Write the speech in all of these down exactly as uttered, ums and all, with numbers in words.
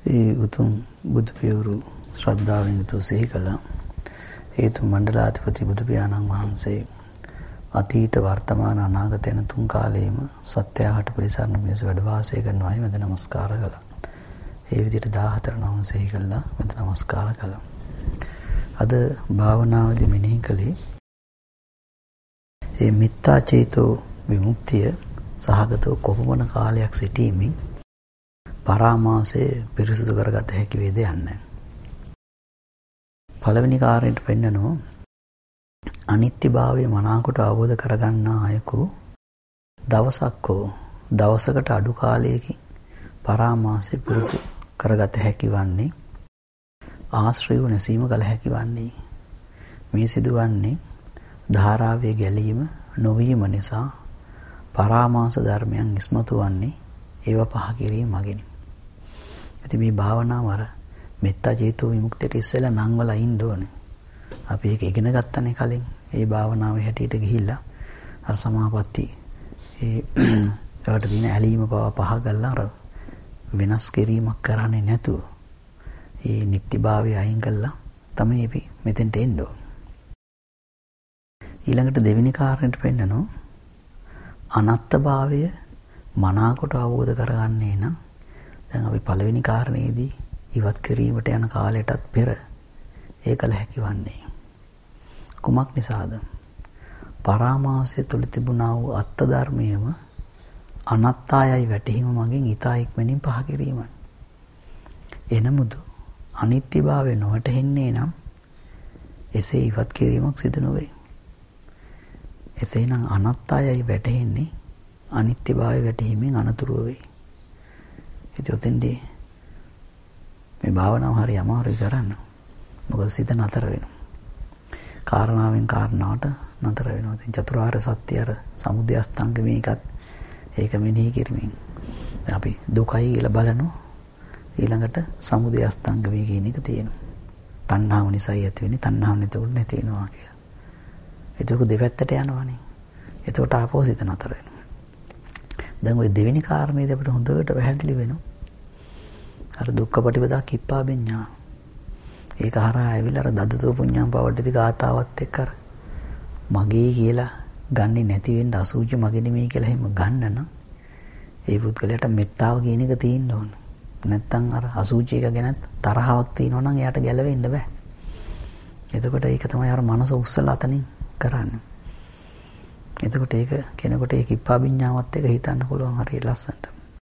ඒ උතුම් බුදු පියවරු ශ්‍රද්ධාවෙන් යුතුව සිහි කළා. ඒ තුන් මණ්ඩලාධිපති බුදු පියාණන් වහන්සේ අතීත වර්තමාන අනාගත යන තුන් කාලයේම සත්‍යයට පිළිසරණ මිනිස් වැඩ වාසය කරනවායි මම නමස්කාර කළා. ඒ විදිහට දාහතර නම සිහි කළා මම නමස්කාර කළා. අද භාවනාවේදී මෙනෙහි කළේ මේ මිත්‍යා චේතෝ විමුක්තිය සහගතව කොපමණ කාලයක් සිටීමෙන් පරාමාසය පිරිසුදු කරගත හැකි වේද යන්නේ. පළවෙනි කාර්යයට පෙන්නනවා අනිත්‍යභාවය මනාකොට අවබෝධ කරගන්නා අයකු දවසක් හෝ දවසකට අඩු කාලයකින් පරාමාසය පිරිසුදු කරගත හැකි වන්නේ ආශ්‍රයව නැසීම කළ හැකි වන්නේ. මේ සිදුවන්නේ ධාරාවේ ගැලීම නොවීම නිසා පරාමාස ධර්මයන් ඉස්මතු වන්නේ ඒව පහ කිරීම මගින්. ඉතින් මේ භාවනාව අර මෙත්තා චේතෝ විමුක්තියට ඉස්සෙල්ලා නම් වල ඉන්න ඕනේ. අපි ඒක ඉගෙන ගත්තනේ කලින්. ඒ භාවනාවේ හැටියට ගිහිල්ලා අර සමාපatti ඒ ඒකට තියෙන ඇලීම පව පහ ගල්ලා අර වෙනස් කිරීමක් කරන්නේ නැතුව ඒ නිත්‍යභාවය අයින් කළා තමයි අපි මෙතෙන්ට එන්න ඕනේ. ඊළඟට දෙවෙනි කාරණයට පෙන්නනවා අනත්තභාවය මනාකොට අවබෝධ කරගන්නේ නම් දැන් අපි පළවෙනි කාරණේදී ඉවත් කිරීමට යන කාලයටත් පෙර ඒකල හැකිවන්නේ කුමක් නිසාද? පරාමාසය තුල තිබුණා වූ අත්ත ධර්මයේම අනත්තායයි වැටහීම මගින් ඊතා ඉක්මනින් පහ කිරීමයි. එනමුදු අනිත්‍යභාවය නොවැටහෙන්නේ නම් එසේ ඉවත් කිරීමක් සිදු නොවේ. එසේනම් අනත්තායයි වැටහෙන්නේ අනිත්‍යභාවය වැටහීමෙන් අනතුරුව වේ. ඉතින් ඔතෙන්දී මේ භාවනාව හරි අමාරුයි කරන්න. මොකද සිත නතර වෙනවා. කාරණාවෙන් කාරණාවට නතර වෙනවා. ඉතින් චතුරාර්ය සත්‍ය අර සමුදය අස්තංග මේකත් ඒක මෙනෙහි කිරීමෙන් අපි දුකයි කියලා බලනවා. ඊළඟට සමුදය අස්තංග වේ කියන එක තියෙනවා. තණ්හාව නිසායි ඇති වෙන්නේ. තණ්හාව නැතුව නැති වෙනවා කියලා. ඒක දෙපැත්තට යනවානේ. එතකොට ආපහු සිත නතර වෙනවා. දැන් ওই දෙවෙනි කාරණේදී අපිට හොඳට පැහැදිලි වෙනවා. අර දුක්ඛ පටිපදා කිප්පා බෙඤ්ඤා. ඒක හරහා ඇවිල්ලා අර දදුතෝ පුඤ්ඤං පවඩ්ඩති ගාතාවත් එක්ක අර මගේ කියලා ගන්නෙ නැති වෙන්න අසූචි මගේ නෙමෙයි කියලා එහෙම ගන්න නම් ඒ පුද්ගලයාට මෙත්තාව කියන එක තියෙන්න ඕන. නැත්තම් අර අසූචි එක ගැන තරහාවක් තියෙනවා නම් එයාට ගැලවෙන්න බෑ. එතකොට ඒක තමයි අර මනස උස්සලා අතනින් කරන්නේ. එතකොට ඒක කෙනෙකුට ඒ කිප්පා විඤ්ඤාවත් එක හිතන්න පුළුවන් හරිය ලස්සනට.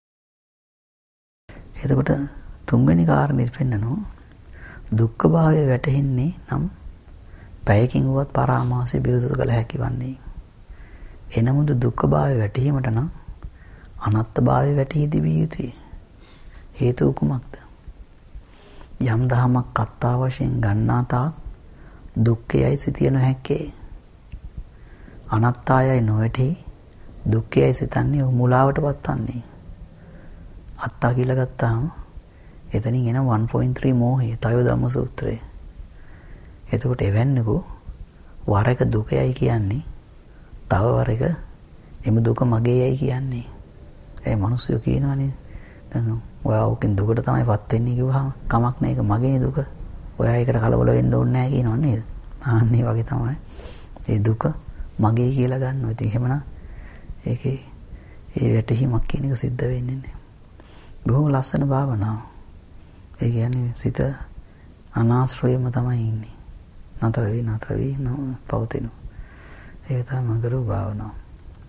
එතකොට තුන්වෙනි කාරණේ පෙන්නනවා දුක්ඛ භාවය වැටෙන්නේ නම් පැයකින් වුවත් පරාමාසය පිරිසුදු කළ හැකි වන්නේ. එනමුදු දුක්ඛ භාවය වැටීමට නම් අනත්ත් භාවය වැටී තිබිය යුතුයි. හේතුව කුමක්ද? යම් දහමක් අත්තා වශයෙන් ගන්නා තාක් දුක්ඛයයි සිටිය නොහැක්කේ. අනත්තායයි නොවැටි දුක්ඛයයි සිතන්නේ ඔහු මුලාවටපත් වන්නේ. අත්තා කියලා ගත්තාම එතනින් එන one point three මෝහය තයෝ ධම්ම සූත්‍රය. එතකොට එවන්නකෝ වර එක දුකයි කියන්නේ තව වර එක එම දුක මගේයයි කියන්නේ. ඒ මිනිස්සු කියනවානේ දැන් ඔයා උකින් දුකට තමයිපත් වෙන්නේ කිව්වහම කමක් නැහැ ඒක මගේනේ දුක. ඔයා ඒකට කලබල වෙන්න ඕනේ නැහැ කියනව නේද? ආන්නේ වගේ තමයි. ඒ දුක මගේ කියලා ගන්නවා. ඉතින් එහෙමනම් ඒකේ ඒ වැටහීමක් කියන එක සිද්ධ වෙන්නේ නැහැ. බොහොම ලස්සන භාවනාව. ඒ කියන්නේ සිත අනාශ්‍රයම තමයි ඉන්නේ. නතර වෙයි නතර වෙයි පවතිනවා. ඒක තමයි මගරු භාවනාව.